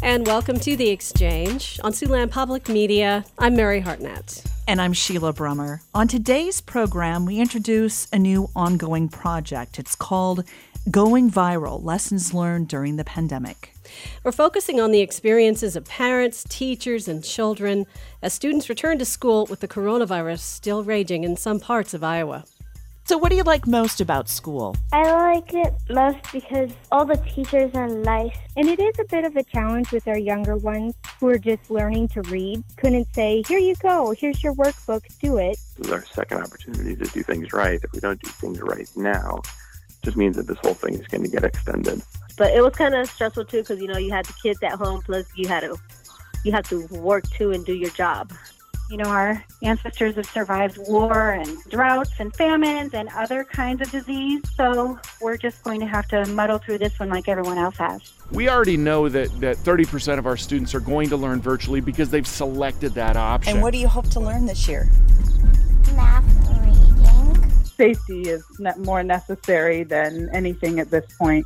And welcome to The Exchange on Siouxland Public Media. I'm Mary Hartnett. And I'm Sheila Brummer. On today's program, we introduce a new ongoing project. It's called Going Viral, Lessons Learned During the Pandemic. We're focusing on the experiences of parents, teachers, and children as students return to school with the coronavirus still raging in some parts of Iowa. So what do you like most about school? I like it most because all the teachers are nice. And it is a bit of a challenge with our younger ones who are just learning to read. Couldn't say, here you go, here's your workbook, do it. This is our second opportunity to do things right. If we don't do things right now, it just means that this whole thing is going to get extended. But it was kind of stressful too because, you had the kids at home, plus you have to work too and do your job. Our ancestors have survived war and droughts and famines and other kinds of disease, so we're just going to have to muddle through this one like everyone else has. We already know that 30% of our students are going to learn virtually because they've selected that option. And what do you hope to learn this year? Math, reading. Safety is more necessary than anything at this point.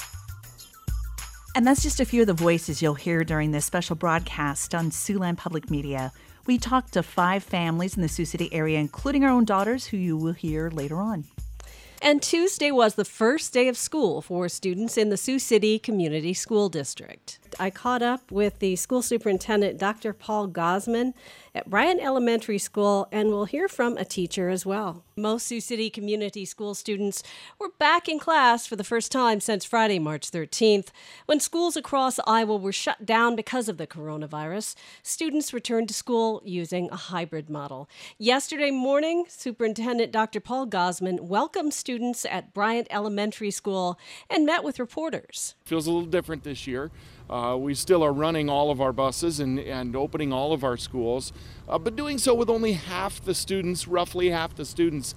And that's just a few of the voices you'll hear during this special broadcast on Siouxland Public Media. We talked to 5 families in the Sioux City area, including our own daughters, who you will hear later on. And Tuesday was the first day of school for students in the Sioux City Community School District. I caught up with the school superintendent, Dr. Paul Gosman, at Bryant Elementary School, and we'll hear from a teacher as well. Most Sioux City Community School students were back in class for the first time since Friday, March 13th. When schools across Iowa were shut down because of the coronavirus, students returned to school using a hybrid model. Yesterday morning, Superintendent Dr. Paul Gosman welcomed students at Bryant Elementary School and met with reporters. Feels a little different this year. We still are running all of our buses and opening all of our schools, but doing so with only roughly half the students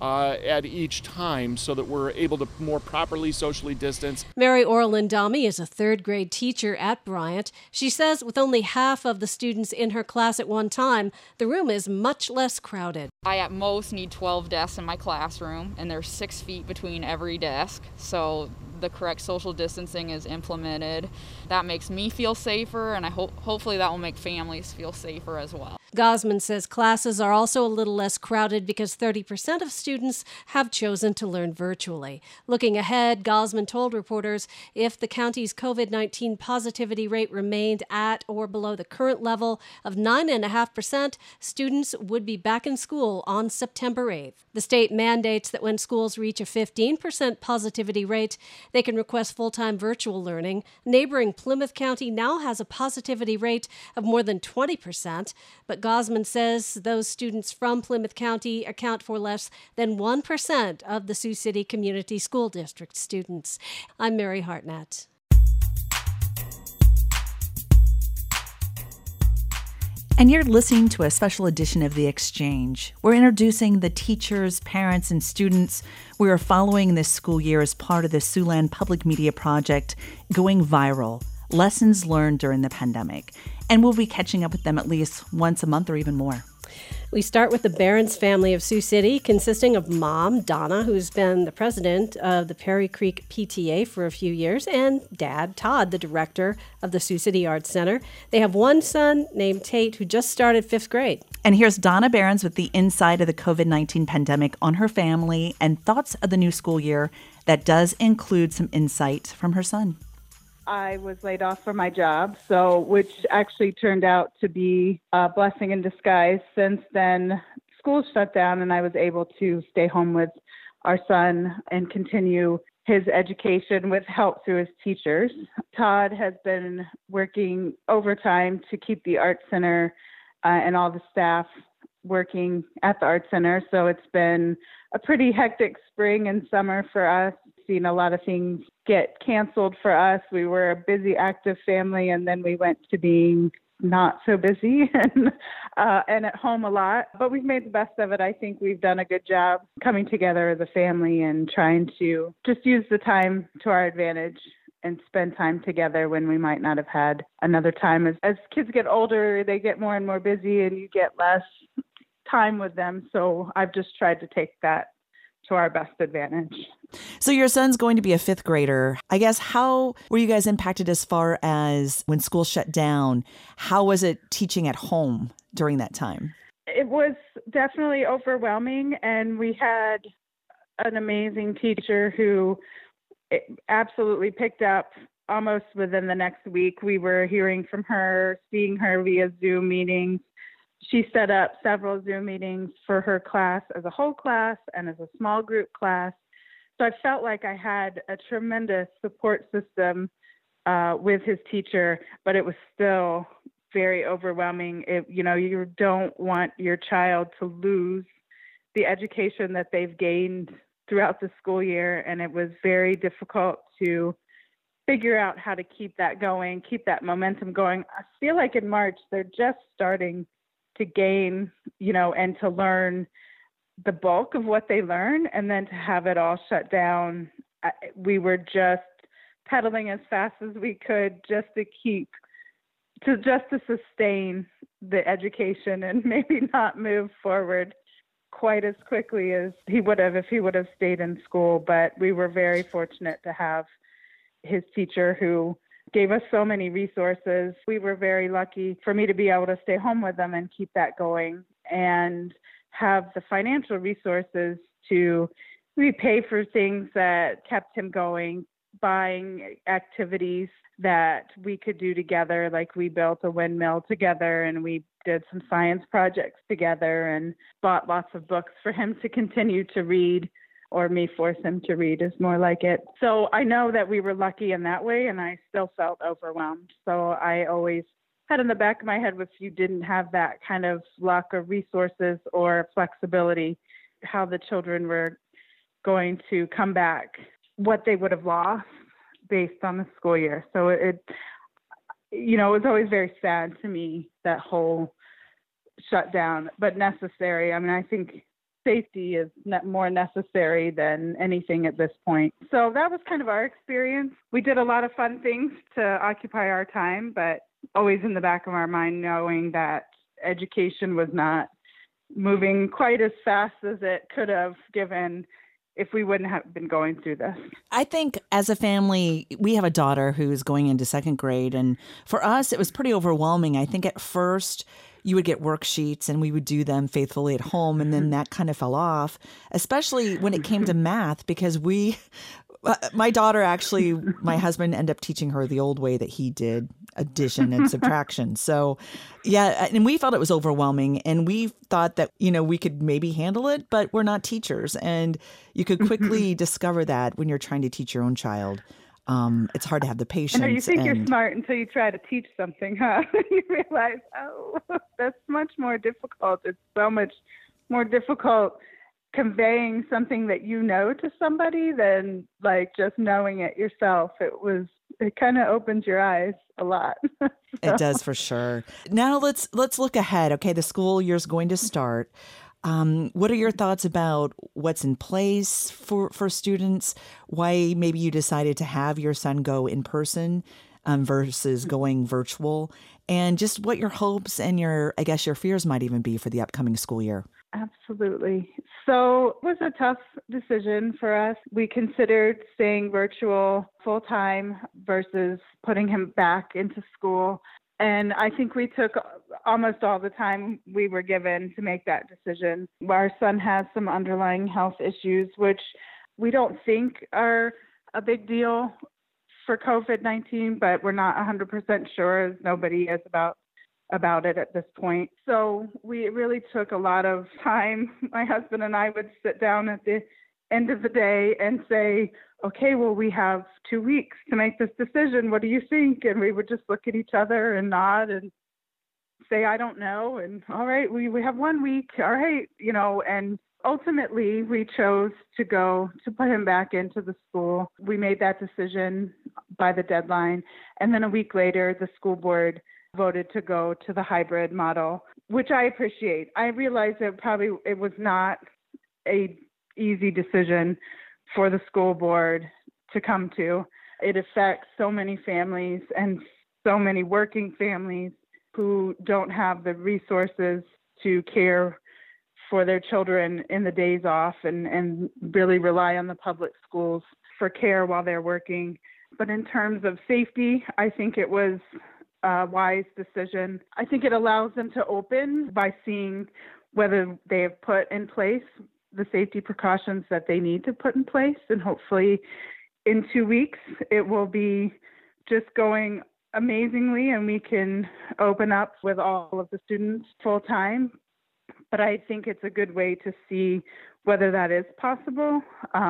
at each time, so that we're able to more properly socially distance. Mary Orlandami is a third grade teacher at Bryant. She says with only half of the students in her class at one time, the room is much less crowded. I at most need 12 desks in my classroom, and there's 6 feet between every desk, so the correct social distancing is implemented. That makes me feel safer, and hopefully that will make families feel safer as well. Gosman says classes are also a little less crowded because 30% of students have chosen to learn virtually. Looking ahead, Gosman told reporters if the county's COVID-19 positivity rate remained at or below the current level of 9.5%, students would be back in school on September 8th. The state mandates that when schools reach a 15% positivity rate, they can request full-time virtual learning. Neighboring Plymouth County now has a positivity rate of more than 20%, but Gosman says those students from Plymouth County account for less than 1% of the Sioux City Community School District students. I'm Mary Hartnett. And you're listening to a special edition of The Exchange. We're introducing the teachers, parents, and students we are following this school year as part of the Siouxland Public Media project, Going Viral, Lessons Learned During the Pandemic. And we'll be catching up with them at least once a month or even more. We start with the Behrens family of Sioux City, consisting of Mom, Donna, who's been the president of the Perry Creek PTA for a few years, and Dad, Todd, the director of the Sioux City Arts Center. They have one son named Tate who just started 5th grade. And here's Donna Behrens with the inside of the COVID-19 pandemic on her family and thoughts of the new school year that does include some insight from her son. I was laid off from my job, which actually turned out to be a blessing in disguise. Since then, school shut down and I was able to stay home with our son and continue his education with help through his teachers. Todd has been working overtime to keep the Art Center and all the staff working at the Art Center. So it's been a pretty hectic spring and summer for us. Seen a lot of things get canceled for us. We were a busy, active family, and then we went to being not so busy and at home a lot. But we've made the best of it. I think we've done a good job coming together as a family and trying to just use the time to our advantage and spend time together when we might not have had another time. As kids get older, they get more and more busy and you get less time with them. So I've just tried to take that to our best advantage. So your son's going to be a fifth grader. I guess, how were you guys impacted as far as when school shut down? How was it teaching at home during that time? It was definitely overwhelming, and we had an amazing teacher who absolutely picked up almost within the next week. We were hearing from her, seeing her via Zoom meetings. She set up several Zoom meetings for her class as a whole class and as a small group class. So I felt like I had a tremendous support system with his teacher, but it was still very overwhelming. You don't want your child to lose the education that they've gained throughout the school year, and it was very difficult to figure out how to keep that going, keep that momentum going. I feel like in March, they're just starting to gain, and to learn the bulk of what they learn, and then to have it all shut down. We were just pedaling as fast as we could just to sustain the education and maybe not move forward quite as quickly as he would have if he would have stayed in school. But we were very fortunate to have his teacher who gave us so many resources. We were very lucky for me to be able to stay home with them and keep that going and have the financial resources to repay for things that kept him going, buying activities that we could do together. Like we built a windmill together, and we did some science projects together, and bought lots of books for him to continue to read, or me force him to read is more like it. So I know that we were lucky in that way, and I still felt overwhelmed. So I always had in the back of my head, if you didn't have that kind of luck or resources or flexibility, how the children were going to come back, what they would have lost based on the school year. So it was always very sad to me, that whole shutdown, but necessary. I mean, I think safety is more necessary than anything at this point. So that was kind of our experience. We did a lot of fun things to occupy our time, but always in the back of our mind knowing that education was not moving quite as fast as it could have, given if we wouldn't have been going through this. I think as a family, we have a daughter who's going into second grade. And for us, it was pretty overwhelming. I think at first you would get worksheets and we would do them faithfully at home. And then that kind of fell off, especially when it came to math, because my daughter actually, my husband ended up teaching her the old way that he did addition and subtraction. So yeah, and we felt it was overwhelming, and we thought that, we could maybe handle it, but we're not teachers. And you could quickly discover that when you're trying to teach your own child. It's hard to have the patience. You think you're smart until you try to teach something, huh? You realize, that's much more difficult. It's so much more difficult conveying something that you know to somebody than like just knowing it yourself. It kind of opens your eyes a lot. So. It does, for sure. Now let's look ahead. Okay, the school year's going to start. What are your thoughts about what's in place for students? Why maybe you decided to have your son go in person versus going virtual, and just what your hopes and your fears might even be for the upcoming school year? Absolutely. So it was a tough decision for us. We considered staying virtual full-time versus putting him back into school. And I think we took almost all the time we were given to make that decision. Our son has some underlying health issues, which we don't think are a big deal for COVID-19, but we're not 100% sure, as nobody is about it at this point. So we really took a lot of time. My husband and I would sit down at the end of the day and say, okay, well, we have 2 weeks to make this decision. What do you think? And we would just look at each other and nod and say, I don't know. And all right, we have 1 week. All right. And ultimately we chose to put him back into the school. We made that decision by the deadline. And then a week later, the school board voted to go to the hybrid model, which I appreciate. I realize that it was not a easy decision for the school board to come to. It affects so many families and so many working families who don't have the resources to care for their children in the days off and really rely on the public schools for care while they're working. But in terms of safety, I think it was a wise decision. I think it allows them to open by seeing whether they have put in place the safety precautions that they need to put in place. And hopefully in 2 weeks, it will be just going amazingly and we can open up with all of the students full time. But I think it's a good way to see whether that is possible.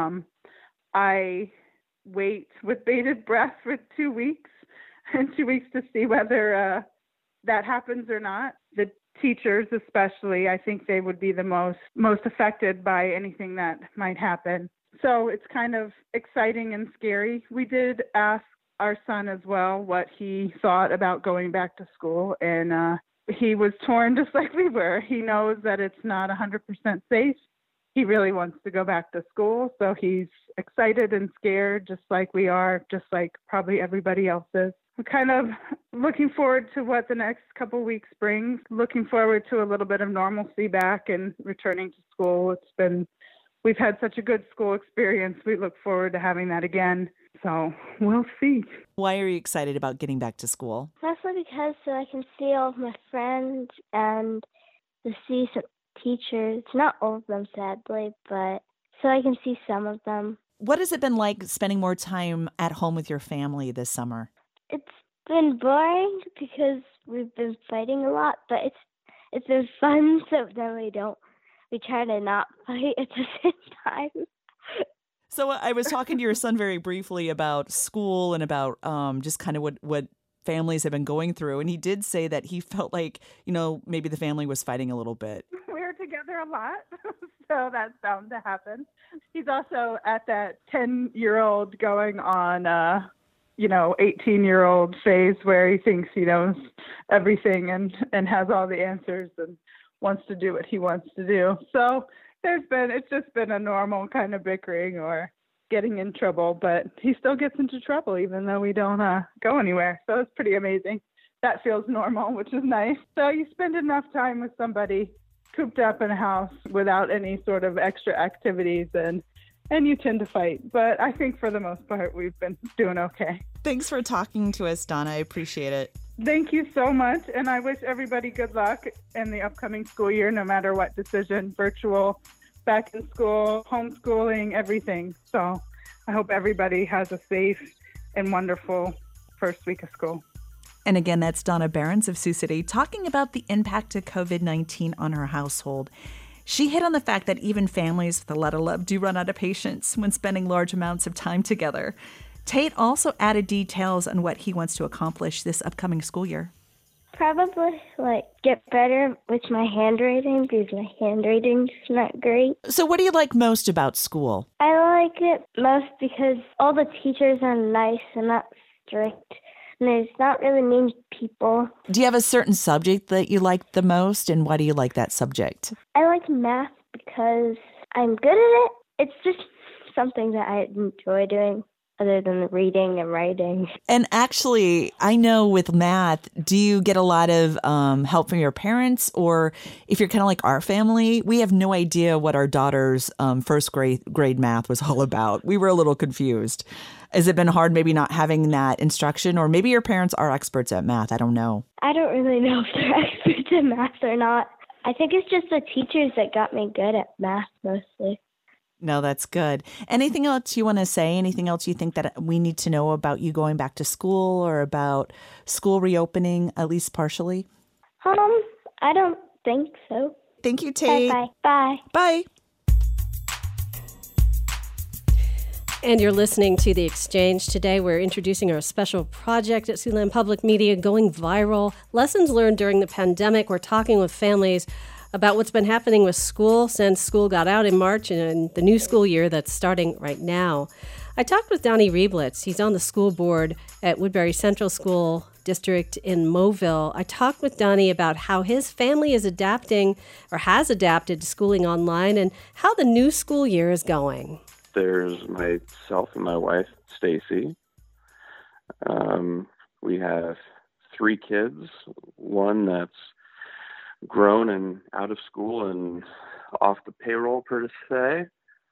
I wait with bated breath for 2 weeks and 2 weeks to see whether that happens or not. The teachers especially, I think they would be the most affected by anything that might happen. So it's kind of exciting and scary. We did ask our son as well what he thought about going back to school, and he was torn just like we were. He knows that it's not 100% safe. He really wants to go back to school, so he's excited and scared just like we are, just like probably everybody else is. We're kind of looking forward to what the next couple of weeks brings, looking forward to a little bit of normalcy back and returning to school. We've had such a good school experience. We look forward to having that again. So we'll see. Why are you excited about getting back to school? Mostly because so I can see all of my friends and to see some teachers. Not all of them, sadly, but so I can see some of them. What has it been like spending more time at home with your family this summer? It's been boring because we've been fighting a lot, but it's been fun, so then we try to not fight at the same time. So I was talking to your son very briefly about school and about just kind of what families have been going through. And he did say that he felt like, maybe the family was fighting a little bit. We're together a lot, so that's bound to happen. He's also at that 10-year-old going on 18-year-old phase where he thinks he knows everything and has all the answers and wants to do what he wants to do. So it's just been a normal kind of bickering or getting in trouble, but he still gets into trouble even though we don't go anywhere. So it's pretty amazing. That feels normal, which is nice. So you spend enough time with somebody cooped up in a house without any sort of extra activities and you tend to fight. But I think for the most part, we've been doing okay. Thanks for talking to us, Donna. I appreciate it. Thank you so much. And I wish everybody good luck in the upcoming school year, no matter what decision, virtual, back in school, homeschooling, everything. So I hope everybody has a safe and wonderful first week of school. And again, that's Donna Behrens of Sioux City talking about the impact of COVID-19 on her household. She hit on the fact that even families with a lot of love do run out of patience when spending large amounts of time together. Tate also added details on what he wants to accomplish this upcoming school year. Probably get better with my handwriting because my handwriting's not great. So what do you like most about school? I like it most because all the teachers are nice and not strict. And there's not really mean people. Do you have a certain subject that you like the most, and why do you like that subject? I like math because I'm good at it. It's just something that I enjoy doing other than reading and writing. And actually, I know with math, do you get a lot of help from your parents? Or if you're kind of like our family, we have no idea what our daughter's first grade math was all about. We were a little confused. Has it been hard maybe not having that instruction? Or maybe your parents are experts at math. I don't know. I don't really know if they're experts at math or not. I think it's just the teachers that got me good at math mostly. No, that's good. Anything else you want to say? Anything else you think that we need to know about you going back to school or about school reopening, at least partially? I don't think so. Thank you, Tate. Bye. Bye. Bye. And you're listening to The Exchange. Today we're introducing our special project at Siouxland Public Media, Going Viral, Lessons Learned During the Pandemic. We're talking with families about what's been happening with school since school got out in March and the new school year that's starting right now. I talked with Donnie Rieblitz. He's on the school board at Woodbury Central School District in Mobile. I talked with Donnie about how his family is adapting or has adapted to schooling online and how the new school year is going. There's myself and my wife, Stacy. We have 3 kids, one that's grown and out of school and off the payroll per se.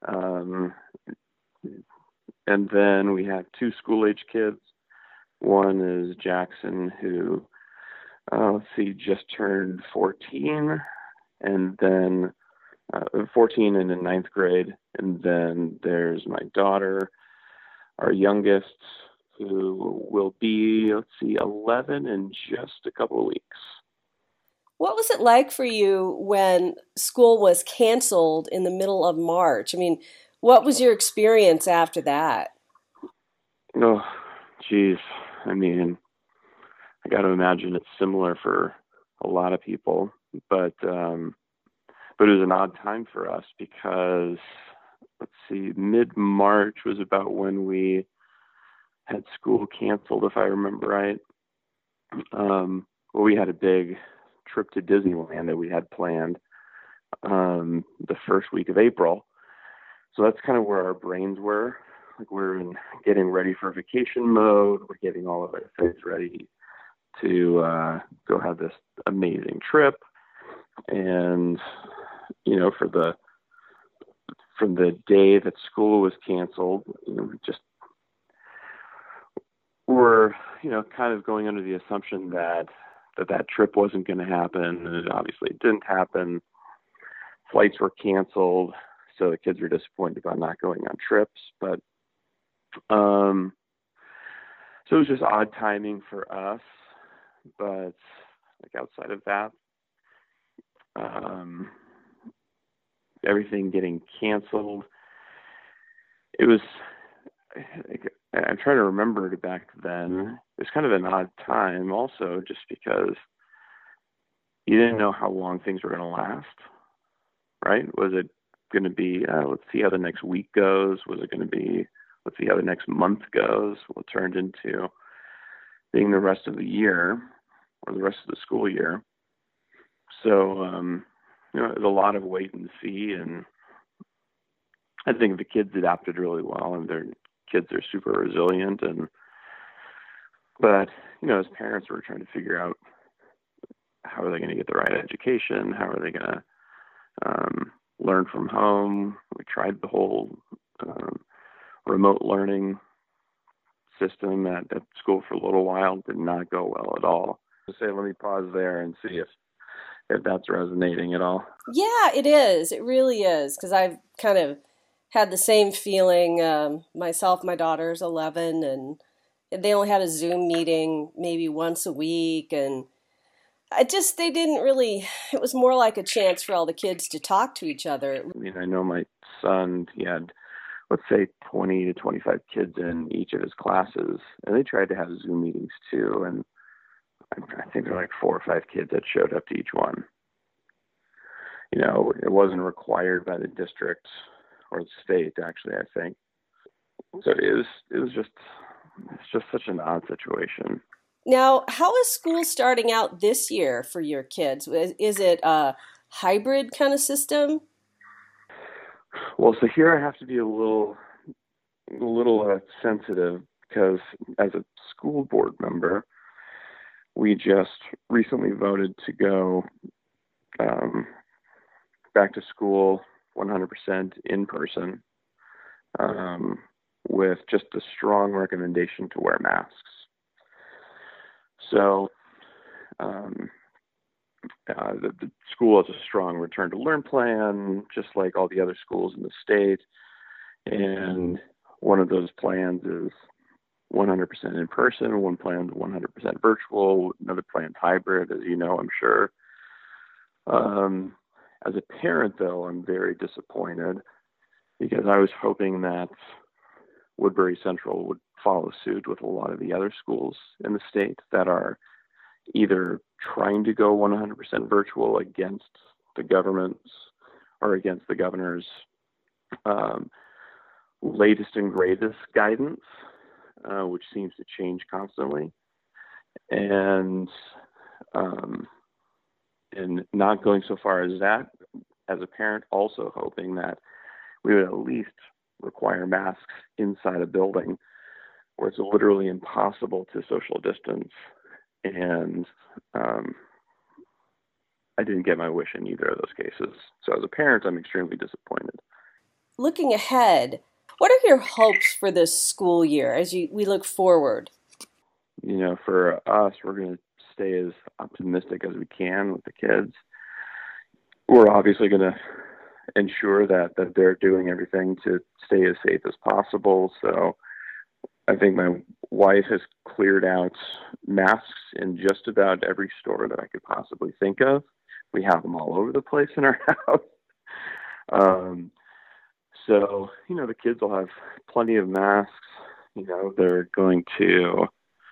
And then we have 2 school-age kids. One is Jackson, who, just turned 14, and then 14 and in 9th grade. And then there's my daughter, our youngest, who will be, 11 in just a couple of weeks. What was it like for you when school was canceled in the middle of March? I mean, what was your experience after that? Oh, geez. I mean, I got to imagine it's similar for a lot of people, but it was an odd time for us because, mid-March was about when we had school canceled, if I remember right. We had a big trip to Disneyland that we had planned the first week of April. So that's kind of where our brains were. Like, we're in getting ready for vacation mode. We're getting all of our things ready to go have this amazing trip. And, from the day that school was canceled, we're, kind of going under the assumption that trip wasn't going to happen. And it obviously didn't happen. Flights were canceled. So the kids were disappointed about not going on trips, but so it was just odd timing for us. But outside of that, everything getting canceled, it was. I'm trying to remember it back then. It was kind of an odd time, also, just because you didn't know how long things were going to last. Right? Was it going to be, let's see how the next week goes? Was it going to be, let's see how the next month goes? Well, it turned into being the rest of the year or the rest of the school year. So, it was a lot of wait and see. And I think the kids adapted really well, and their kids are super resilient. But, as parents, we're trying to figure out how are they going to get the right education? How are they going to learn from home? We tried the whole remote learning system at school for a little while. Did not go well at all. Let me pause there and see if that's resonating at all. Yeah, it is. It really is, because I've kind of had the same feeling myself. My daughter's 11, and they only had a Zoom meeting maybe once a week, and they didn't really, it was more like a chance for all the kids to talk to each other. I know my son, he had, let's say, 20 to 25 kids in each of his classes, and they tried to have Zoom meetings too, and I think there were 4 or 5 kids that showed up to each one. It wasn't required by the district or the state, actually, I think. So it's just such an odd situation. Now, how is school starting out this year for your kids? Is it a hybrid kind of system? Well, so here I have to be a little sensitive, because as a school board member, we just recently voted to go back to school 100% in person, with just a strong recommendation to wear masks. So the school has a strong return to learn plan, just like all the other schools in the state. And one of those plans is 100% in person, one plan is 100% virtual, another plan's hybrid, as you know, I'm sure. As a parent, though, I'm very disappointed, because I was hoping that Woodbury Central would follow suit with a lot of the other schools in the state that are either trying to go 100% virtual against the government's or against the governor's latest and greatest guidance, which seems to change constantly, and not going so far as that. As a parent, also hoping that we would at least require masks inside a building where it's literally impossible to social distance. And I didn't get my wish in either of those cases. So as a parent, I'm extremely disappointed. Looking ahead, what are your hopes for this school year as we look forward? You know, for us, we're going to stay as optimistic as we can with the kids. We're obviously going to ensure that they're doing everything to stay as safe as possible. So I think my wife has cleared out masks in just about every store that I could possibly think of. We have them all over the place in our house. So, you know, the kids will have plenty of masks. You know, they're going to,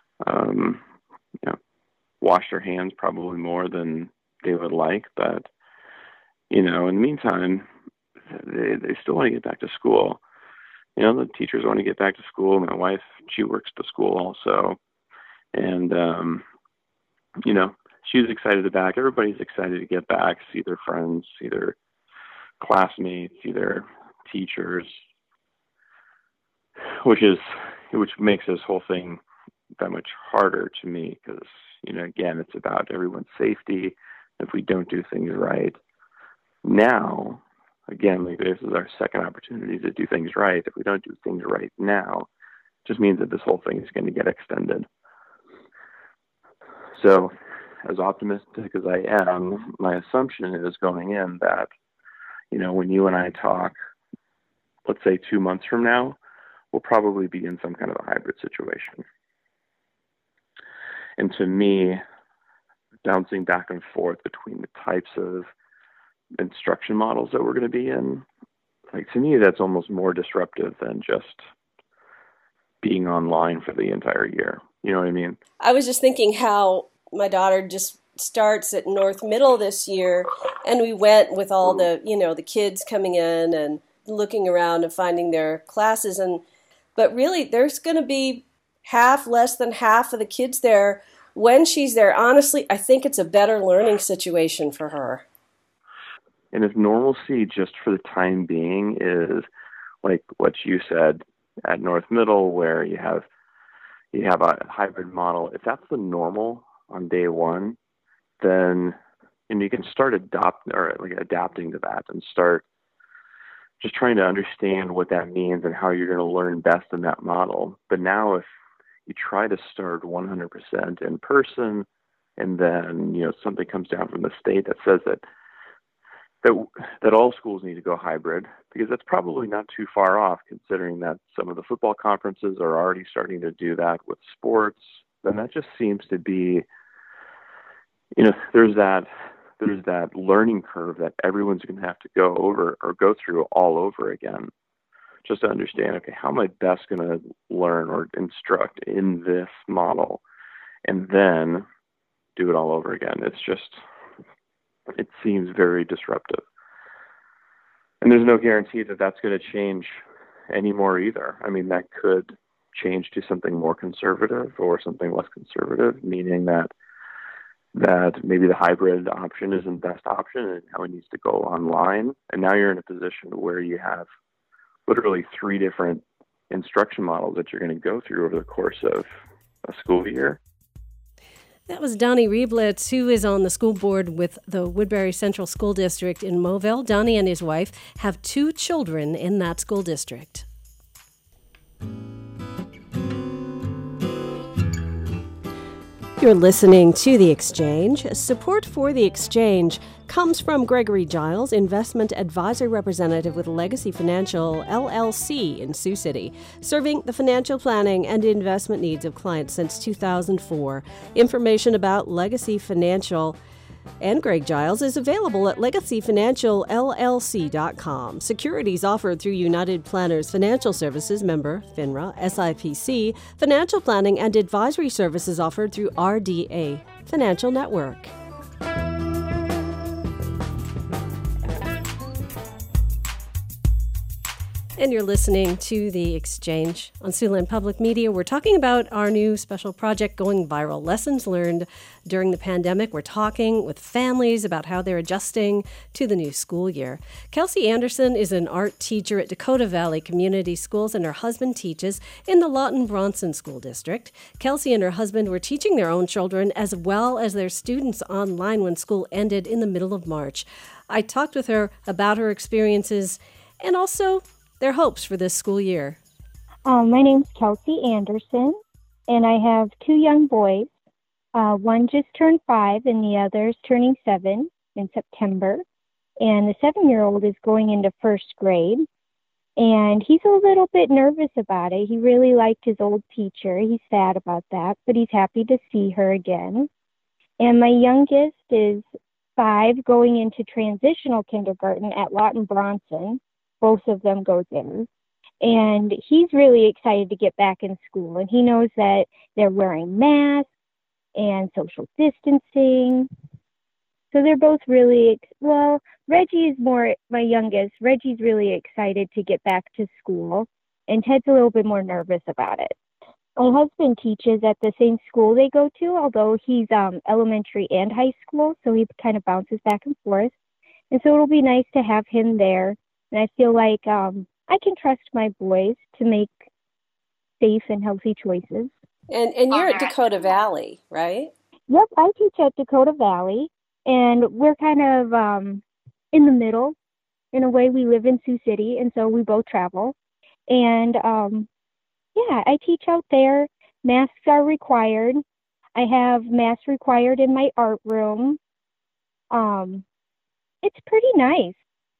wash their hands probably more than they would like. But, you know, in the meantime, they still want to get back to school. You know, the teachers want to get back to school. My wife, she works at the school also. And, you know, she's excited to back. Everybody's excited to get back, see their friends, see their classmates, see their teachers, which makes this whole thing that much harder to me because, you know, again, it's about everyone's safety. If we don't do things right now, again, like this is our second opportunity to do things right. If we don't do things right now, it just means that this whole thing is going to get extended. So as optimistic as I am, my assumption is going in that, you know, when you and I talk, let's say 2 months from now, we'll probably be in some kind of a hybrid situation. And to me, bouncing back and forth between the types of instruction models that we're going to be in, like to me, that's almost more disruptive than just being online for the entire year. You know what I mean? I was just thinking how my daughter just starts at North Middle this year, and we went with all the, you know, the kids coming in and looking around and finding their classes. But really, there's going to be less than half of the kids there when she's there. Honestly, I think it's a better learning situation for her. And if normalcy just for the time being is like what you said at North Middle, where you have a hybrid model, if that's the normal on day one, then you can start adapting to that and start just trying to understand what that means and how you're going to learn best in that model. But now if you try to start 100% in person, and then, you know, something comes down from the state that says that all schools need to go hybrid, because that's probably not too far off considering that some of the football conferences are already starting to do that with sports, then that just seems to be, you know, there's that learning curve that everyone's going to have to go through all over again, just to understand, okay, how am I best going to learn or instruct in this model, and then do it all over again. It seems very disruptive. And there's no guarantee that that's going to change anymore either. I mean, that could change to something more conservative or something less conservative, meaning that maybe the hybrid option isn't the best option and now it needs to go online. And now you're in a position where you have literally 3 different instruction models that you're going to go through over the course of a school year. That was Donnie Rieblitz, who is on the school board with the Woodbury Central School District in Moville. Donnie and his wife have 2 children in that school district. You're listening to The Exchange. Support for The Exchange comes from Gregory Giles, Investment Advisory Representative with Legacy Financial, LLC in Sioux City, serving the financial planning and investment needs of clients since 2004. Information about Legacy Financial and Greg Giles is available at legacyfinancialllc.com. Securities offered through United Planners Financial Services, member FINRA, SIPC. Financial planning and advisory services offered through RDA Financial Network. And you're listening to The Exchange on Siouxland Public Media. We're talking about our new special project, Going Viral, lessons learned during the pandemic. We're talking with families about how they're adjusting to the new school year. Kelsey Anderson is an art teacher at Dakota Valley Community Schools, and her husband teaches in the Lawton Bronson School District. Kelsey and her husband were teaching their own children as well as their students online when school ended in the middle of March. I talked with her about her experiences and also their hopes for this school year. My name's Kelsey Anderson, and I have two young boys. One just turned 5, and the other's turning 7 in September. And the 7-year-old is going into first grade, and he's a little bit nervous about it. He really liked his old teacher. He's sad about that, but he's happy to see her again. And my youngest is 5, going into transitional kindergarten at Lawton Bronson. Both of them go there. And he's really excited to get back in school. And he knows that they're wearing masks and social distancing. So they're both really, Reggie is more, my youngest, Reggie's really excited to get back to school. And Ted's a little bit more nervous about it. My husband teaches at the same school they go to, although he's elementary and high school. So he kind of bounces back and forth. And so it'll be nice to have him there. And I feel like I can trust my boys to make safe and healthy choices. And you're at Dakota Valley, right? Yep, I teach at Dakota Valley, and we're kind of in the middle. In a way, we live in Sioux City, and so we both travel. And I teach out there. Masks are required. I have masks required in my art room. It's pretty nice.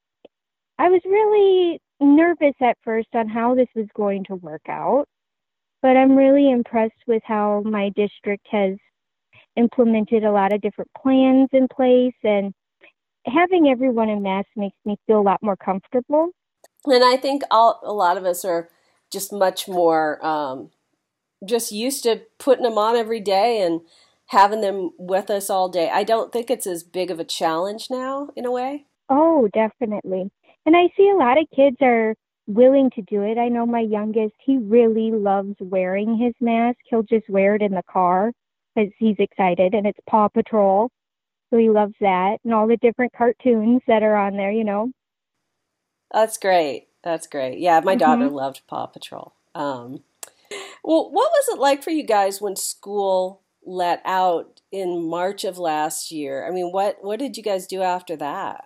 I was really nervous at first on how this was going to work out, but I'm really impressed with how my district has implemented a lot of different plans in place, and having everyone in masks makes me feel a lot more comfortable. And I think a lot of us are just much more just used to putting them on every day and having them with us all day. I don't think it's as big of a challenge now, in a way. Oh, definitely. And I see a lot of kids are willing to do it. I know my youngest, he really loves wearing his mask. He'll just wear it in the car because he's excited, and it's Paw Patrol. So he loves that, and all the different cartoons that are on there, That's great. That's great. Yeah, my daughter loved Paw Patrol. Well, what was it like for you guys when school let out in March of last year? I mean, what did you guys do after that?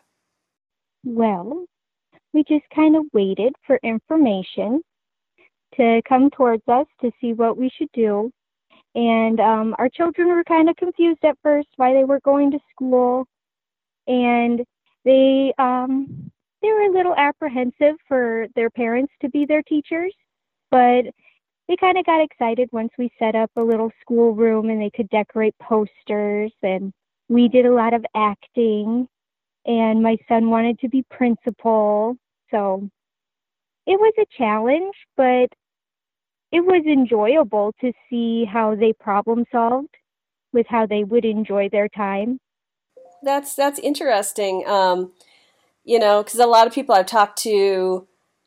Well, we just kind of waited for information to come towards us to see what we should do. And our children were kind of confused at first why they were going to school. And they were a little apprehensive for their parents to be their teachers. But they kind of got excited once we set up a little school room and they could decorate posters. And we did a lot of acting. And my son wanted to be principal. So it was a challenge, but it was enjoyable to see how they problem solved with how they would enjoy their time. That's interesting. Because a lot of people I've talked to,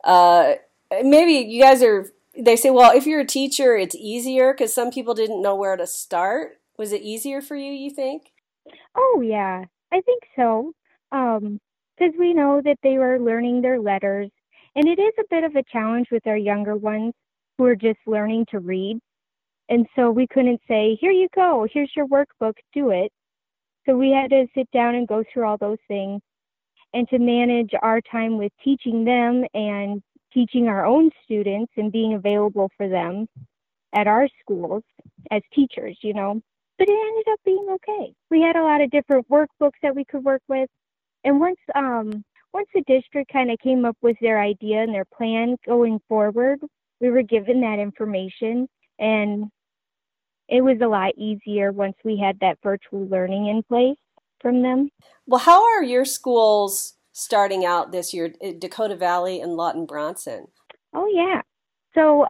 maybe you guys they say, well, if you're a teacher, it's easier because some people didn't know where to start. Was it easier for you, you think? Oh, yeah, I think so. Because we know that they were learning their letters, and it is a bit of a challenge with our younger ones who are just learning to read. And so we couldn't say, here you go, here's your workbook, do it. So we had to sit down and go through all those things. And to manage our time with teaching them and teaching our own students and being available for them at our schools as teachers, But it ended up being okay. We had a lot of different workbooks that we could work with. And once the district kind of came up with their idea and their plan going forward, we were given that information, and it was a lot easier once we had that virtual learning in place from them. Well, how are your schools starting out this year, Dakota Valley and Lawton Bronson? Oh, yeah. So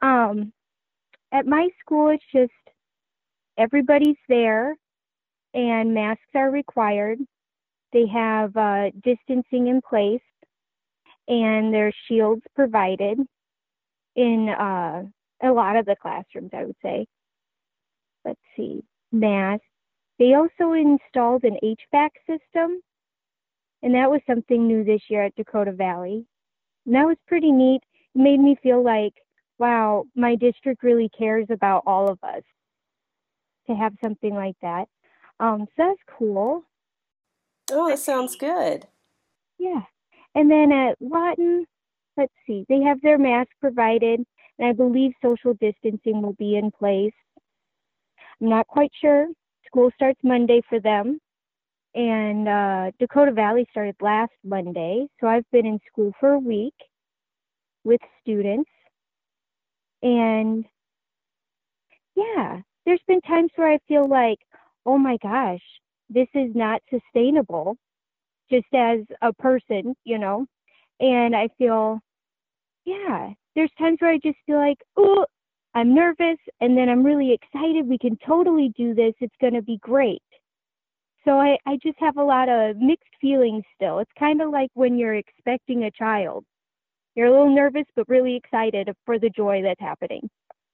at my school, it's just everybody's there, and masks are required. They have distancing in place, and there's shields provided in a lot of the classrooms, I would say. Let's see, masks. They also installed an HVAC system, and that was something new this year at Dakota Valley. And that was pretty neat. It made me feel like, wow, my district really cares about all of us to have something like that. So that's cool. Oh, that sounds good. Yeah. And then at Lawton, let's see, they have their masks provided, and I believe social distancing will be in place. I'm not quite sure. School starts Monday for them, and Dakota Valley started last Monday, so I've been in school for a week with students. And yeah, there's been times where I feel like, oh my gosh, this is not sustainable just as a person, you know, and I feel, yeah, there's times where I just feel like, oh, I'm nervous, and then I'm really excited. We can totally do this. It's going to be great. So I just have a lot of mixed feelings still. It's kind of like when you're expecting a child. You're a little nervous, but really excited for the joy that's happening.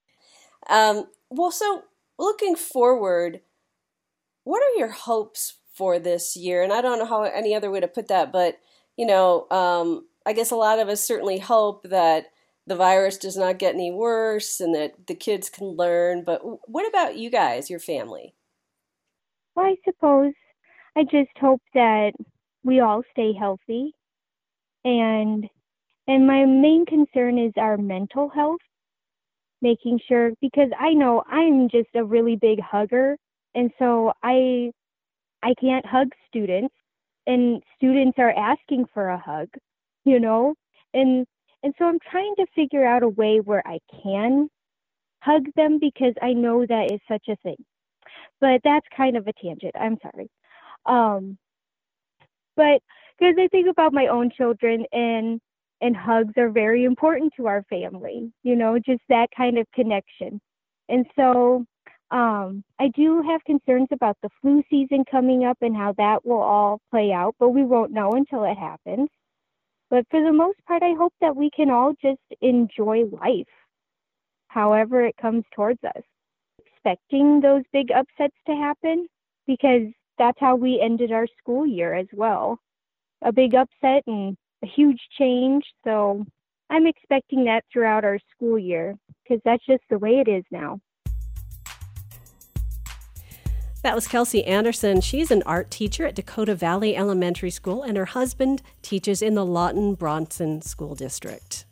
Well, so looking forward, what are your hopes for this year? And I don't know how any other way to put that, but, you know, I guess a lot of us certainly hope that the virus does not get any worse and that the kids can learn. But what about you guys, your family? Well, I suppose I just hope that we all stay healthy. And my main concern is our mental health, making sure, because I know I'm just a really big hugger. And so I can't hug students, and students are asking for a hug, you know, and so I'm trying to figure out a way where I can hug them, because I know that is such a thing. But that's kind of a tangent. I'm sorry. But because I think about my own children, and hugs are very important to our family, you know, just that kind of connection. And so I do have concerns about the flu season coming up and how that will all play out, but we won't know until it happens. But for the most part, I hope that we can all just enjoy life, however it comes towards us. Expecting those big upsets to happen, because that's how we ended our school year as well. A big upset and a huge change. So I'm expecting that throughout our school year, because that's just the way it is now. That was Kelsey Anderson. She's an art teacher at Dakota Valley Elementary School, and her husband teaches in the Lawton-Bronson School District.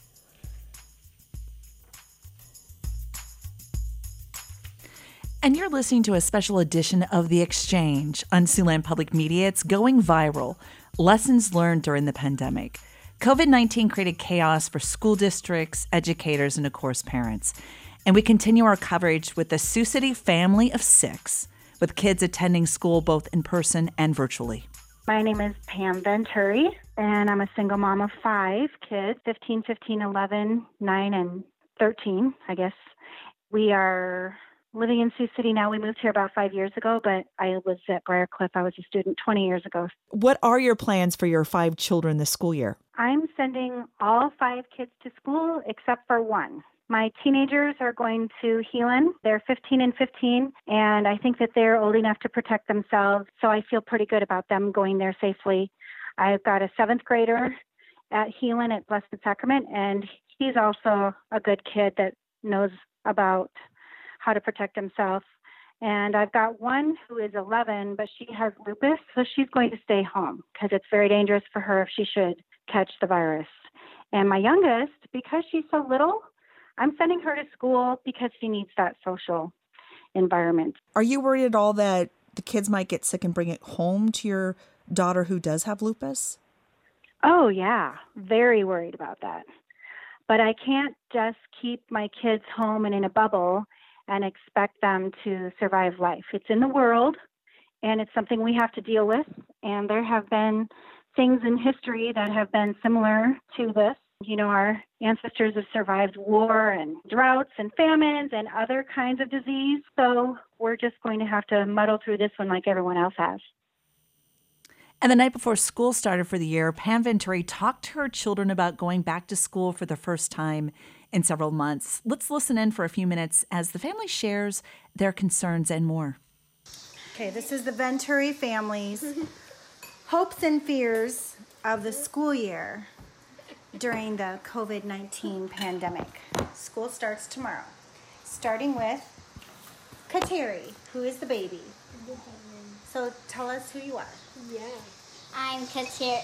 And you're listening to a special edition of The Exchange on Siouxland Public Media. It's going viral. Lessons learned during the pandemic. COVID-19 created chaos for school districts, educators, and of course, parents. And we continue our coverage with the Sioux City family of 6, with kids attending school both in person and virtually. My name is Pam Venturi, and I'm a single mom of 5 kids, 15, 11, 9, and 13, I guess. We are living in Sioux City now. We moved here about 5 years ago, but I was at Briarcliff. I was a student 20 years ago. What are your plans for your 5 children this school year? I'm sending all 5 kids to school except for 1. My teenagers are going to Heelan. They're 15 and 15, and I think that they're old enough to protect themselves, so I feel pretty good about them going there safely. I've got a 7th grader at Heelan at Blessed Sacrament, and he's also a good kid that knows about how to protect himself. And I've got one who is 11, but she has lupus, so she's going to stay home because it's very dangerous for her if she should catch the virus. And my youngest, because she's so little, I'm sending her to school because she needs that social environment. Are you worried at all that the kids might get sick and bring it home to your daughter who does have lupus? Oh, yeah. Very worried about that. But I can't just keep my kids home and in a bubble and expect them to survive life. It's in the world, and it's something we have to deal with. And there have been things in history that have been similar to this. You know, our ancestors have survived war and droughts and famines and other kinds of disease. So we're just going to have to muddle through this one like everyone else has. And the night before school started for the year, Pam Venturi talked to her children about going back to school for the first time in several months. Let's listen in for a few minutes as the family shares their concerns and more. Okay, this is the Venturi family's hopes and fears of the school year during the COVID-19 pandemic. School starts tomorrow, starting with Kateri, who is the baby. So tell us who you are. Yeah. I'm Kateri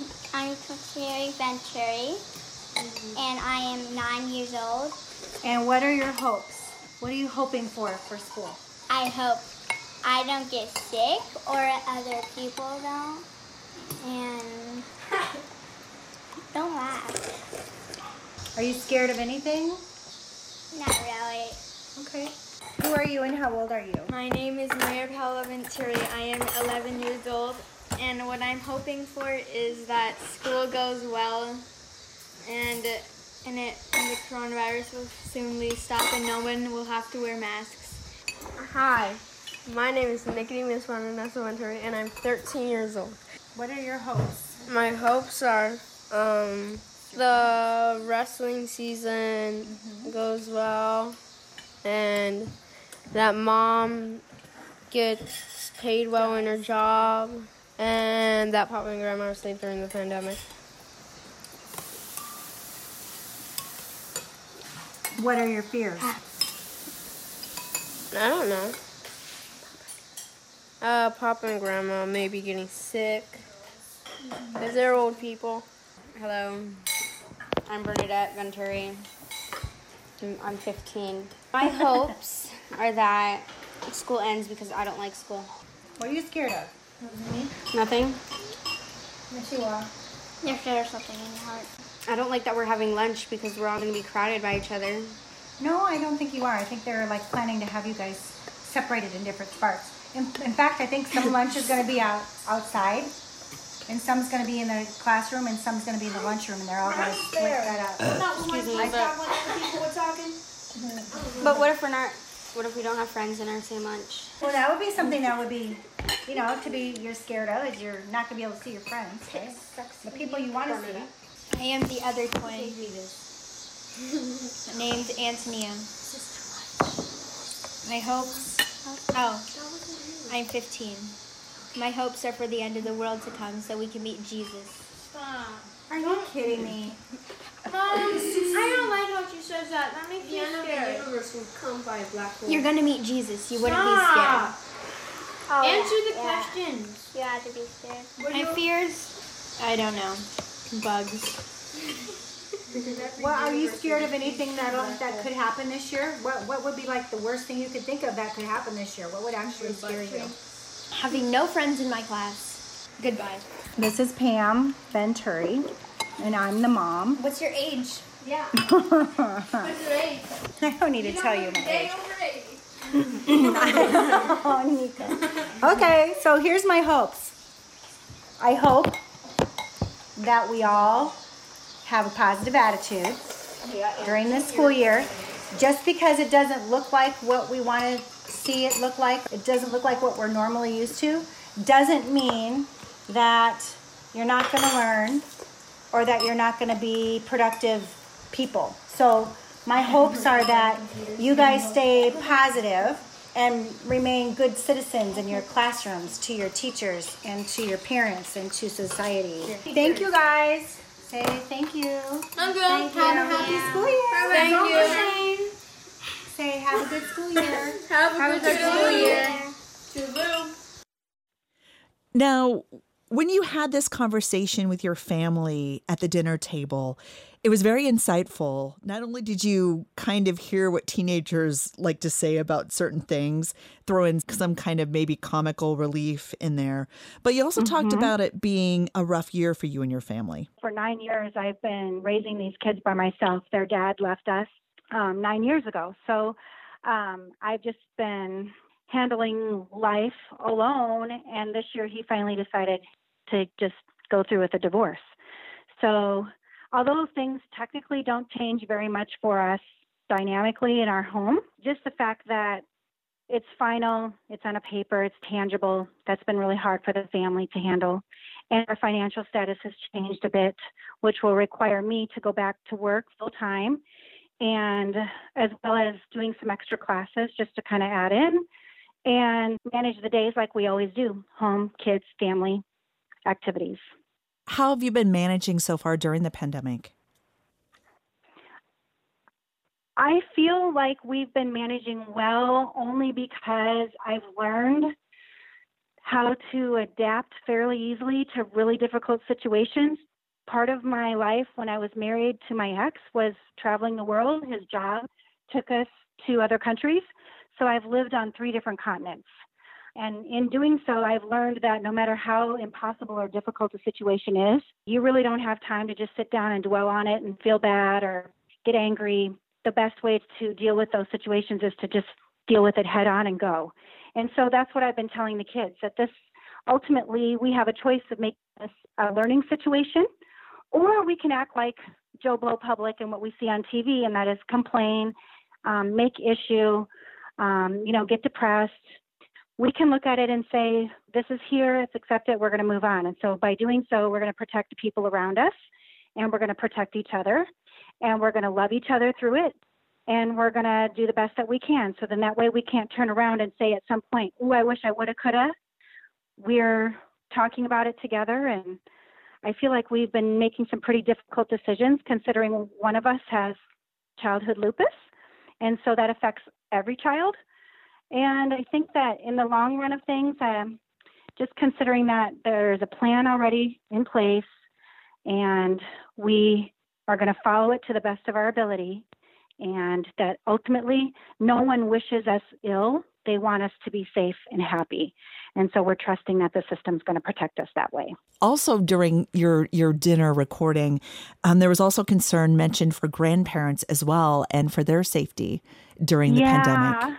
Venturi, and I am 9 years old. And what are your hopes? What are you hoping for school? I hope I don't get sick or other people don't. And don't laugh. Are you scared of anything? Not really. Okay. Who are you and how old are you? My name is Maria Paula Venturi. I am 11 years old, and what I'm hoping for is that school goes well, and the coronavirus will soon be stopped, and no one will have to wear masks. Hi, my name is Nicodemus Vanessa Venturi, and I'm 13 years old. What are your hopes? My hopes are the wrestling season goes well, and that mom gets paid well in her job, and that Papa and Grandma are safe during the pandemic. What are your fears? I don't know. Papa and Grandma may be getting sick, because they're old people. Hello, I'm Bernadette Venturi. I'm 15. My hopes are that school ends because I don't like school. What are you scared of? Nothing. Yes, you are. You're scared of something in your heart. I don't like that we're having lunch because we're all going to be crowded by each other. No, I don't think you are. I think they're like planning to have you guys separated in different parts. In fact, I think some lunch is going to be outside, and some's going to be in the classroom, and some's going to be in the lunchroom, and they're all going to split that up. Excuse me, but what if we don't have friends in our same lunch? Well, that would be something that would be, you're scared of, is you're not going to be able to see your friends, right? The people you want to see. I am the other twin, named Antonia. My hopes, I'm 15. My hopes are for the end of the world to come so we can meet Jesus. Stop. Are you kidding me? Mom, I don't like how she says that. That makes me scared. The universe will come by a black hole. You're going to meet Jesus. You wouldn't be scared. Answer the questions. You have to be scared. My fears? I don't know. Bugs. Well, are you scared of anything that could happen this year? What would be like the worst thing you could think of that could happen this year? What would actually scare you? Having no friends in my class. Goodbye. This is Pam Venturi, and I'm the mom. What's your age? Yeah. What's your age? I don't need to tell you my age. Oh, Nico. Okay, so here's my hopes. I hope that we all have a positive attitude during this school year. Just because it doesn't look like what we want to see it look like, it doesn't look like what we're normally used to, doesn't mean that you're not going to learn or that you're not going to be productive people. So my hopes are that you guys stay positive and remain good citizens in your classrooms, to your teachers and to your parents and to society. Thank you guys. Say thank you. I'm good. Have a happy school year. Thank you. Say have a good school year. Have a good school year. Now, when you had this conversation with your family at the dinner table, it was very insightful. Not only did you kind of hear what teenagers like to say about certain things, throw in some kind of maybe comical relief in there, but you also talked about it being a rough year for you and your family. For 9 years, I've been raising these kids by myself. Their dad left us 9 years ago. So I've just been handling life alone. And this year he finally decided to just go through with a divorce. So although things technically don't change very much for us dynamically in our home, just the fact that it's final, it's on a paper, it's tangible. That's been really hard for the family to handle. And our financial status has changed a bit, which will require me to go back to work full time, and as well as doing some extra classes just to kind of add in and manage the days like we always do: home, kids, family, activities. How have you been managing so far during the pandemic? I feel like we've been managing well only because I've learned how to adapt fairly easily to really difficult situations. Part of my life when I was married to my ex was traveling the world. His job took us to other countries. So I've lived on 3 different continents. And in doing so, I've learned that no matter how impossible or difficult a situation is, you really don't have time to just sit down and dwell on it and feel bad or get angry. The best way to deal with those situations is to just deal with it head on and go. And so that's what I've been telling the kids, that this ultimately we have a choice of making this a learning situation, or we can act like Joe Blow Public and what we see on TV, and that is complain, make issue, get depressed. We can look at it and say, this is here, it's accepted, we're going to move on. And so by doing so, we're going to protect the people around us, and we're going to protect each other, and we're going to love each other through it, and we're going to do the best that we can. So then that way we can't turn around and say at some point, oh, I wish I would have, could have. We're talking about it together, and I feel like we've been making some pretty difficult decisions considering one of us has childhood lupus, and so that affects every child. And I think that in the long run of things, just considering that there's a plan already in place and we are going to follow it to the best of our ability, and that ultimately no one wishes us ill. They want us to be safe and happy. And so we're trusting that the system's going to protect us that way. Also, during your dinner recording, there was also concern mentioned for grandparents as well and for their safety during the pandemic.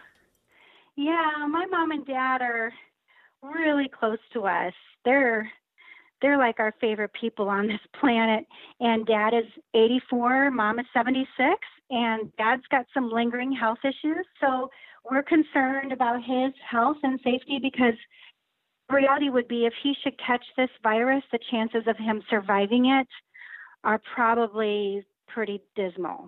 Yeah, my mom and dad are really close to us. They're like our favorite people on this planet. And Dad is 84, Mom is 76, and Dad's got some lingering health issues. So we're concerned about his health and safety, because the reality would be if he should catch this virus, the chances of him surviving it are probably pretty dismal.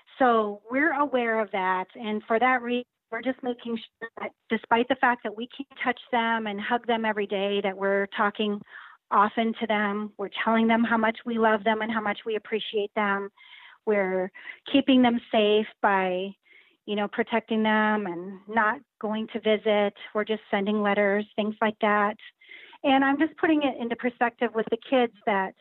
So we're aware of that. And for that reason, we're just making sure that despite the fact that we can't touch them and hug them every day, that we're talking often to them. We're telling them how much we love them and how much we appreciate them. We're keeping them safe by, protecting them and not going to visit. We're just sending letters, things like that. And I'm just putting it into perspective with the kids that,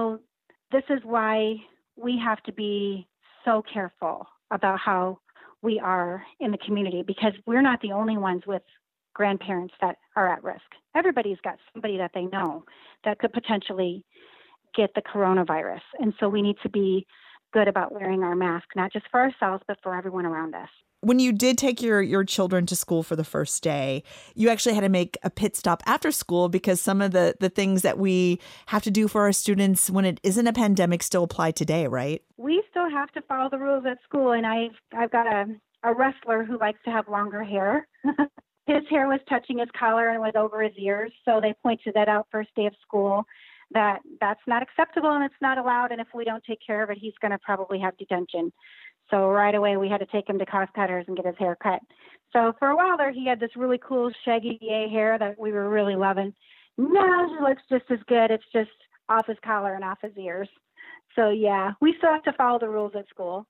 this is why we have to be so careful about how we are in the community, because we're not the only ones with grandparents that are at risk. Everybody's got somebody that they know that could potentially get the coronavirus. And so we need to be good about wearing our mask, not just for ourselves, but for everyone around us. When you did take your children to school for the first day, you actually had to make a pit stop after school because some of the things that we have to do for our students when it isn't a pandemic still apply today, right? We still have to follow the rules at school. And I've got a wrestler who likes to have longer hair. His hair was touching his collar and was over his ears. So they pointed that out first day of school, that's not acceptable and it's not allowed. And if we don't take care of it, he's going to probably have detention. So right away, we had to take him to cost cutters and get his hair cut. So for a while there, he had this really cool shaggy hair that we were really loving. Now it looks just as good. It's just off his collar and off his ears. So yeah, we still have to follow the rules at school.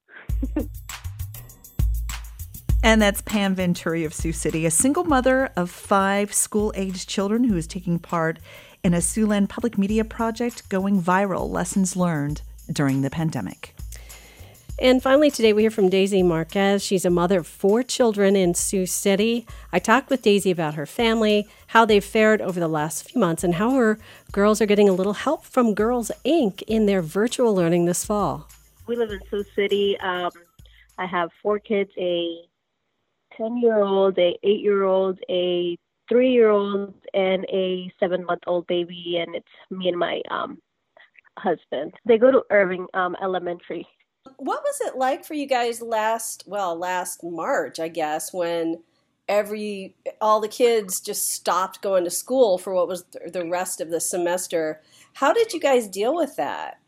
And that's Pam Venturi of Sioux City, a single mother of 5 school-aged children who is taking part in a Siouxland public media project going viral, lessons learned during the pandemic. And finally today we hear from Daisy Marquez. She's a mother of 4 children in Sioux City. I talked with Daisy about her family, how they've fared over the last few months, and how her girls are getting a little help from Girls Inc. in their virtual learning this fall. We live in Sioux City. I have 4 kids, a 10-year-old, a 8-year-old, a 3-year-old, and a 7-month-old baby, and it's me and my husband. They go to Irving Elementary. What was it like for you guys last March, I guess, when all the kids just stopped going to school for what was the rest of the semester. How did you guys deal with that?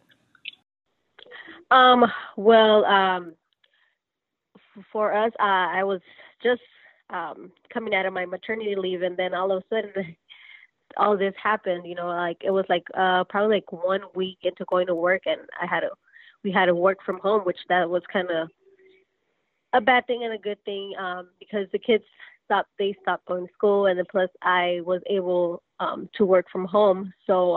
For us, I was just coming out of my maternity leave, and then all of a sudden, all this happened. You know, like it was like probably like 1 week into going to work, and we had to work from home, which that was kind of a bad thing and a good thing because the kids stopped going to school, and then plus I was able to work from home, so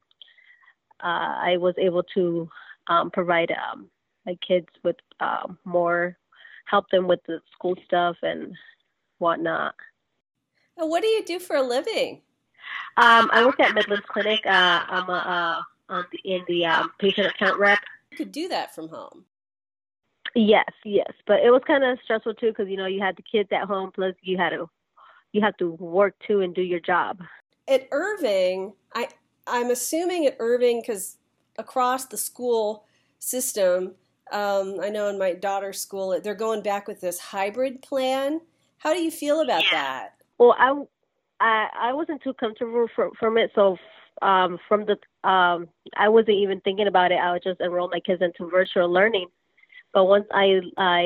I was able to provide my kids with help them with the school stuff and whatnot. And what do you do for a living? I work at Midlands Clinic. I'm in the patient account rep. You could do that from home. Yes, but it was kind of stressful too because you had the kids at home, plus you have to work too and do your job. At Irving, I'm assuming at Irving, because across the school system, I know in my daughter's school, they're going back with this hybrid plan. How do you feel about that? Well, I wasn't too comfortable from it, so I wasn't even thinking about it. I would just enroll my kids into virtual learning. But once I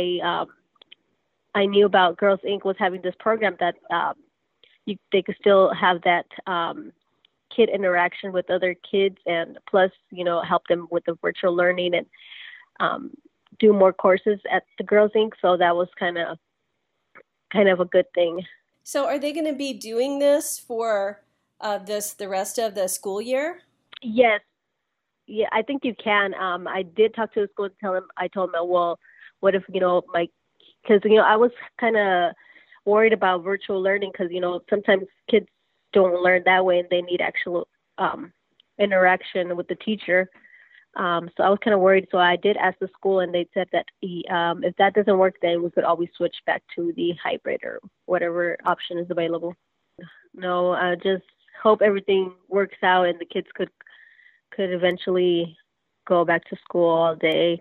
knew about Girls Inc. was having this program that they could still have that kid interaction with other kids, and plus, help them with the virtual learning and do more courses at the Girls Inc. So that was kind of a good thing. So are they going to be doing this for the rest of the school year? Yes. Yeah, I think you can. I did talk to the school and I told them, well, what if, because I was kind of worried about virtual learning because, sometimes kids don't learn that way and they need actual interaction with the teacher. So I was kind of worried. So I did ask the school, and they said that if that doesn't work, then we could always switch back to the hybrid or whatever option is available. No, I just hope everything works out and the kids could eventually go back to school all day.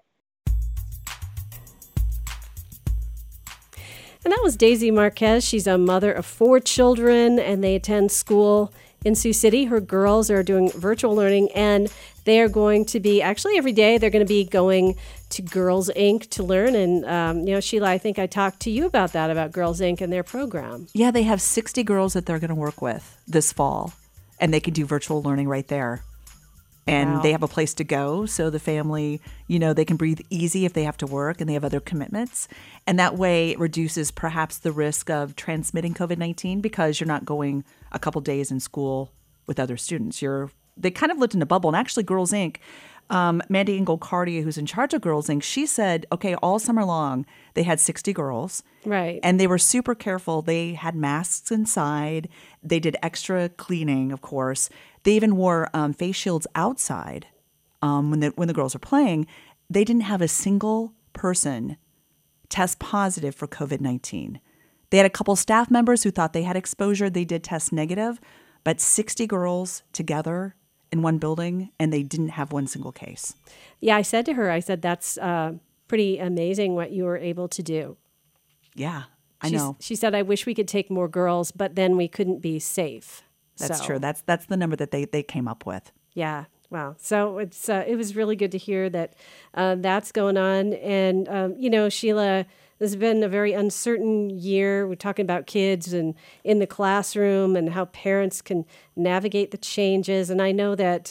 And that was Daisy Marquez. She's a mother of 4 children, and they attend school in Sioux City. Her girls are doing virtual learning, and they are going to be, actually every day, they're going to be going to Girls Inc. to learn. And, Sheila, I think I talked to you about that, about Girls Inc. and their program. Yeah, they have 60 girls that they're going to work with this fall, and they can do virtual learning right there. And They have a place to go, so the family, they can breathe easy if they have to work and they have other commitments. And that way it reduces perhaps the risk of transmitting COVID-19 because you're not going a couple days in school with other students. They kind of lived in a bubble. And actually, Girls Inc., Mandy Engle-Cartier, who's in charge of Girls Inc., she said, okay, all summer long, they had 60 girls. Right. And they were super careful. They had masks inside. They did extra cleaning, of course. They even wore face shields outside when the girls were playing. They didn't have a single person test positive for COVID-19. They had a couple staff members who thought they had exposure. They did test negative, but 60 girls together in one building, and they didn't have one single case. Yeah, I said to her, that's pretty amazing what you were able to do. Yeah, I know. She said, I wish we could take more girls, but then we couldn't be safe. That's true. That's the number that they came up with. Yeah. Wow. So it was really good to hear that that's going on. And, Sheila, this has been a very uncertain year. We're talking about kids and in the classroom and how parents can navigate the changes. And I know that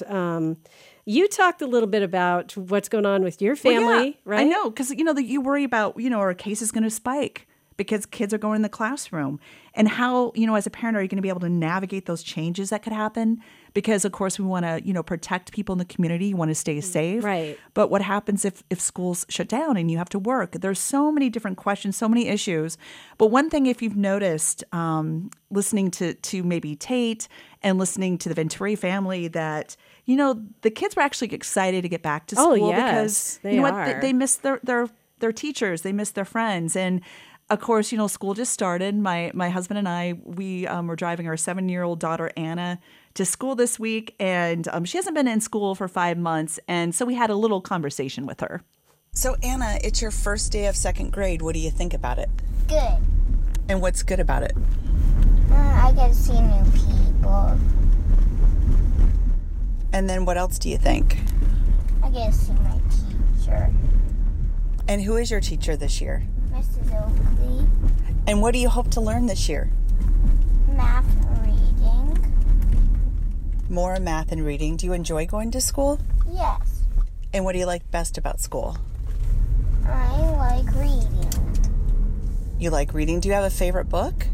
you talked a little bit about what's going on with your family, right? I know, because, you worry about, are cases going to spike because kids are going in the classroom. And how, as a parent, are you going to be able to navigate those changes that could happen? Because, of course, we want to, protect people in the community. You want to stay safe. Right. But what happens if schools shut down and you have to work? There's so many different questions, so many issues. But one thing, if you've noticed, listening to maybe Tate and listening to the Venturi family, that, the kids were actually excited to get back to school. Oh, yes, because, what? They miss their teachers. They miss their friends. And of course, school just started. My husband and I, we were driving our 7-year-old daughter, Anna, to school this week. And she hasn't been in school for 5 months. And so we had a little conversation with her. So, Anna, it's your first day of second grade. What do you think about it? Good. And what's good about it? I get to see new people. And then what else do you think? I get to see my teacher, And who is your teacher this year? Mrs. Oakley. And what do you hope to learn this year? Math and reading. More math and reading. Do you enjoy going to school? Yes. And what do you like best about school? I like reading. You like reading. Do you have a favorite book?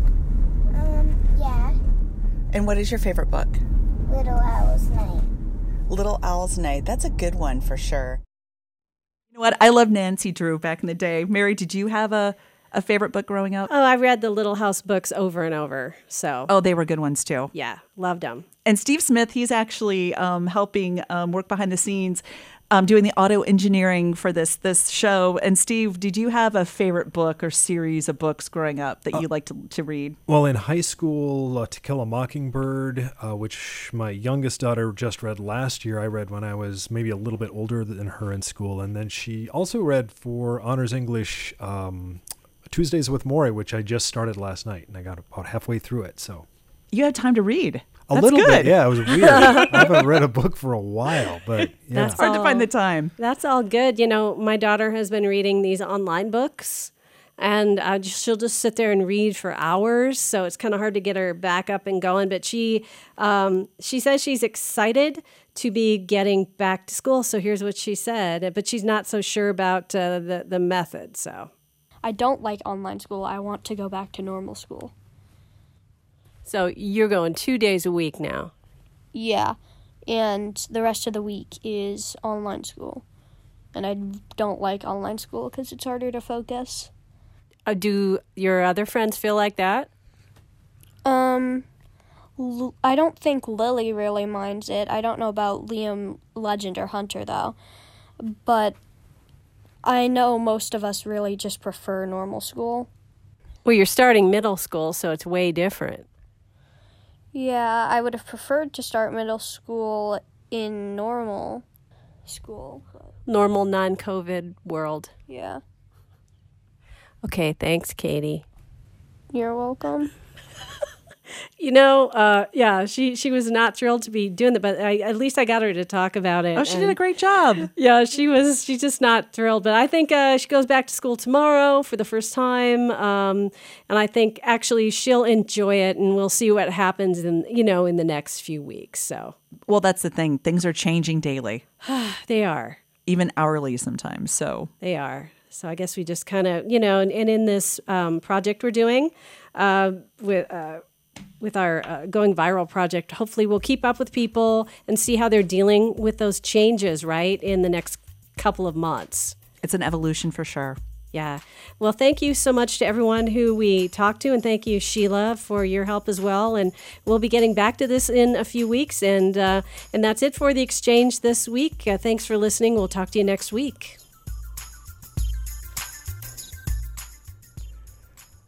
Yeah. And what is your favorite book? Little Owl's Night. Little Owl's Night. That's a good one for sure. You know what? I love Nancy Drew back in the day. Mary, did you have a favorite book growing up? Oh, I read the Little House books over and over. So. Oh, they were good ones too. Yeah, loved them. And Steve Smith, he's actually helping work behind the scenes, doing the audio engineering for this show. And Steve, did you have a favorite book or series of books growing up that you liked to read? Well, in high school, To Kill a Mockingbird, which my youngest daughter just read last year. I read when I was maybe a little bit older than her in school. And then she also read for Honors English Tuesdays with Maury, which I just started last night. And I got about halfway through it. So you had time to read. A little bit, yeah. It was weird. I haven't read a book for a while, but yeah. That's hard to find the time. That's all good. You know, my daughter has been reading these online books, and she'll just sit there and read for hours. So it's kind of hard to get her back up and going. But she says she's excited to be getting back to school. So here's what she said. But she's not so sure about the method. So I don't like online school. I want to go back to normal school. So you're going 2 days a week now? Yeah, and the rest of the week is online school. And I don't like online school because it's harder to focus. Do your other friends feel like that? I don't think Lily really minds it. I don't know about Liam, Legend, or Hunter, though. But I know most of us really just prefer normal school. Well, you're starting middle school, so it's way different. Yeah, I would have preferred to start middle school in normal school. Normal, non-COVID world. Yeah. Okay, thanks, Katie. You're welcome. You know, yeah, she was not thrilled to be doing that, but at least I got her to talk about it. Oh, she did a great job. Yeah, she's just not thrilled, but I think she goes back to school tomorrow for the first time, and I think actually she'll enjoy it, and we'll see what happens in the next few weeks. So, well, that's the thing; things are changing daily. They are, even hourly sometimes. So they are. So I guess we just kind of, and in this project we're doing with our Going Viral project, hopefully we'll keep up with people and see how they're dealing with those changes, right, in the next couple of months. It's an evolution for sure. Yeah. Well, thank you so much to everyone who we talked to, and thank you, Sheila, for your help as well. And we'll be getting back to this in a few weeks, and that's it for The Exchange this week. Thanks for listening. We'll talk to you next week.